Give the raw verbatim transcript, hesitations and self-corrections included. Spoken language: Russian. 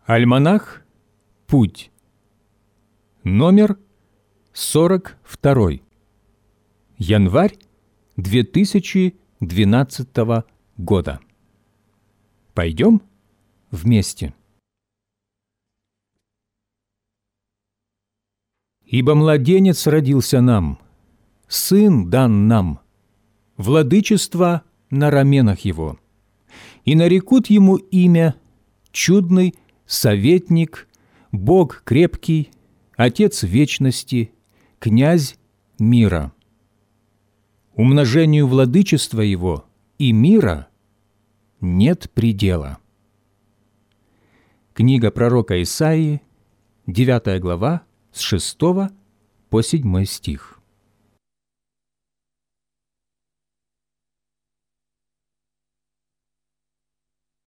Альманах «Путь». Номер сорок два. Январь две тысячи двенадцатого года. Пойдем вместе. «Ибо младенец родился нам, сын дан нам, владычество на раменах его, и нарекут ему имя Чудный, Советник, Бог крепкий, Отец вечности, Князь мира. Умножению владычества его и мира нет предела». Книга пророка Исаии, девятая глава, с шестого по седьмой стих.